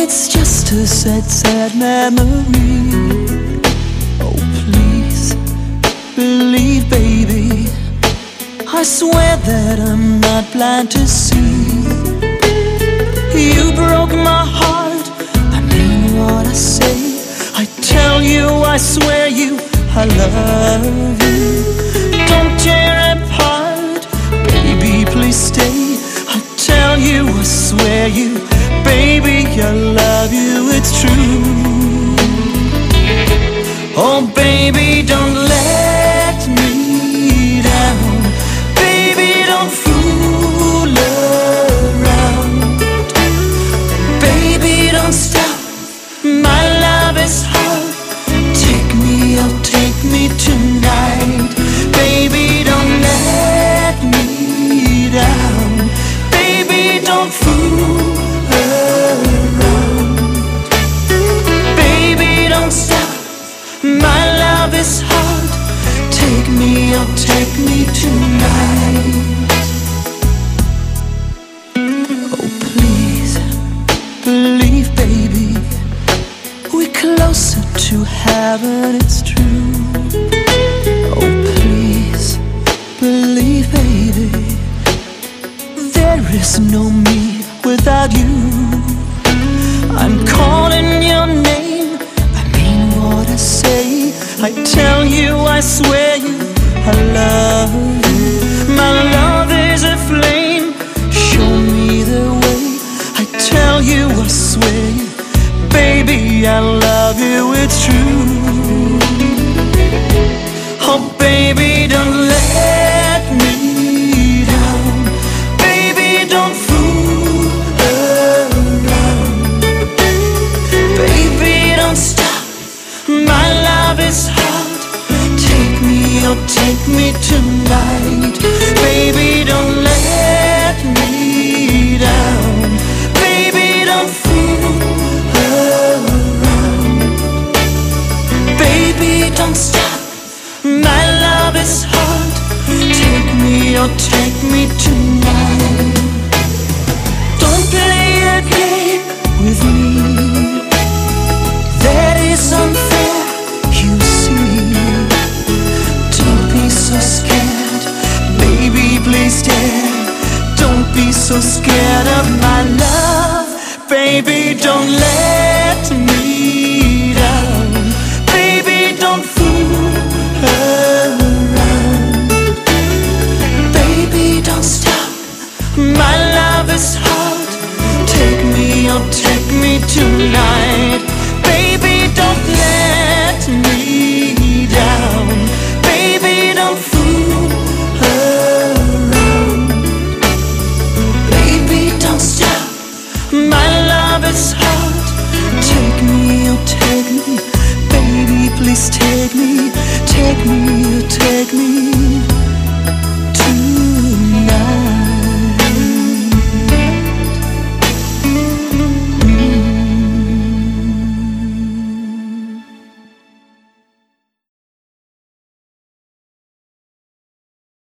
it's just a sad, sad memory. Oh, please believe, baby, I swear that I'm not blind to see. You broke my heart, I mean what I say. I tell you, I swear you, I love you. Don't tear apart, baby, please stay. I tell you, I swear you, baby, I love you, it's true. Oh, baby, don't let me down. Baby, don't fool around. Baby, don't stop, my love is hard. Take me out, take me tonight. Baby, don't let me down. Baby, don't fool around. Baby, don't stop, my love is hard. Take me out, take me tonight. Oh, please believe, baby, we're closer to heaven, it's true. Oh, please believe, baby, there is no me without you. I'm calling your name, I mean what I say. I tell you, I swear you, I love you. My love is a flame, show me the way. I tell you, I swear you, baby, I love you, it's true. Oh, baby, don't let me down. Baby, don't fool around. Baby, don't stop, my love is hard. Take me out, take me tonight. Baby, don't let me down. Baby, don't fool around. Baby, don't stop, my love is hard. Take me out, take me tonight. Don't play a game with me, that is unfair, you see. Don't be so scared, baby, please dare. Don't be so scared of my love. Baby, don't let me down. Baby, don't fool around. Baby, don't stop, my love is hard. Take me out, take me tonight.